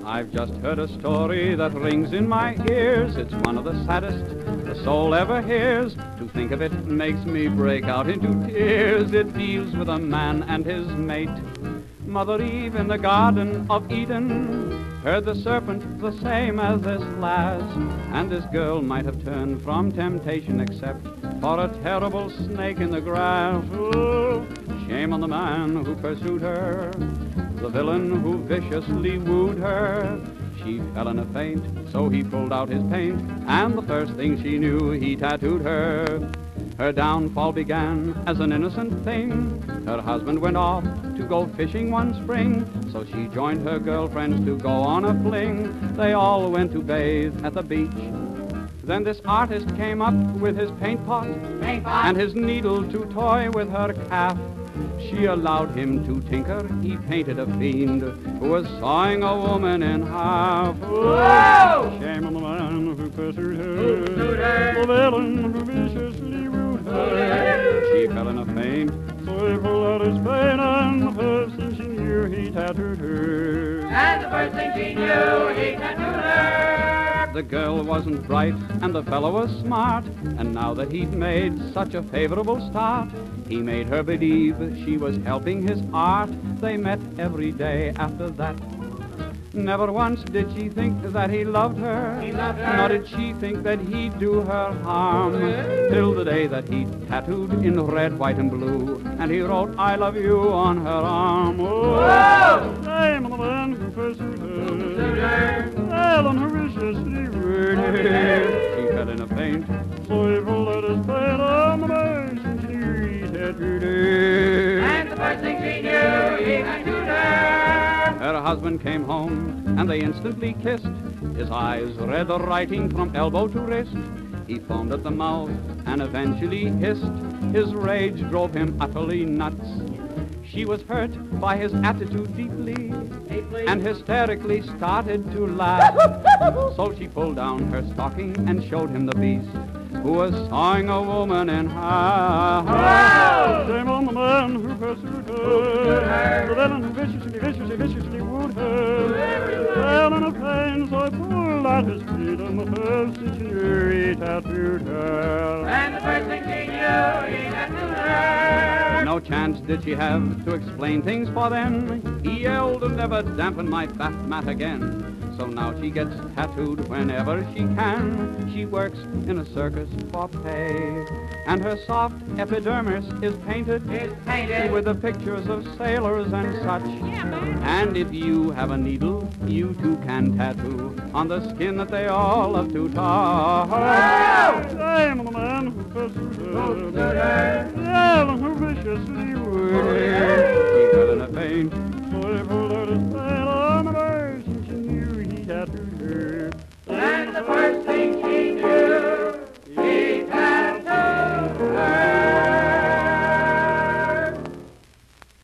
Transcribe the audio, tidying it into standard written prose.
I've just heard a story that rings in my ears. It's one of the saddest the soul ever hears. To think of it makes me break out into tears. It deals with a man and his mate. Mother Eve in the Garden of Eden heard the serpent the same as this lass, and this girl might have turned from temptation except for a terrible snake in the grass. Oh, shame on the man who pursued her, the villain who viciously wooed her. She fell in a faint, so he pulled out his paint, and the first thing she knew, he tattooed her. Her downfall began as an innocent thing. Her husband went off to go fishing one spring, so she joined her girlfriends to go on a fling. They all went to bathe at the beach. Then this artist came up with his paint pot and his needle to toy with her calf. She allowed him to tinker. He painted a fiend who was sawing a woman in half. Whoa! Shame on the man who pursued her, the villain who viciously wooed her. She fell in a faint, so he pulled out his paint, and the first thing she knew, he tattooed her. And the first thing she knew, he tattooed her. The girl wasn't bright, and the fellow was smart, and now that he'd made such a favorable start, he made her believe she was helping his art. They met every day after that. Never once did she think that he loved her, nor did she think that he'd do her harm, till the day that he tattooed in red, white, and blue, and he wrote, "I love you" on her arm. Oh, shame on the man who pursued her, Ellen who viciously wooed her. She fell in a faint, so he pulled out his paint, and the first thing she knew, he tattooed her. And the first thing she knew, he tattooed her. Her husband came home, and they instantly kissed. His eyes read the writing from elbow to wrist. He foamed at the mouth and eventually hissed. His rage drove him utterly nuts. She was hurt by his attitude deeply, and hysterically started to laugh. So she pulled down her stocking and showed him the beast who was sawing a woman in half. Wow! Shame on the man who pursued her, the villain who viciously wooed her. Fell in a pain, so I pulled out his feet, and the first thing she knew, he tattooed her. And the first thing she knew, he tattooed her. No chance did she have to explain things for them. He yelled and never dampened my fat mat again. So now she gets tattooed whenever she can. She works in a circus for pay, and her soft epidermis is painted with the pictures of sailors and such. And if you have a needle, you too can tattoo on the skin that they all love to touch. Shame on the man who pursued her, the Ellen who viciously wooed her.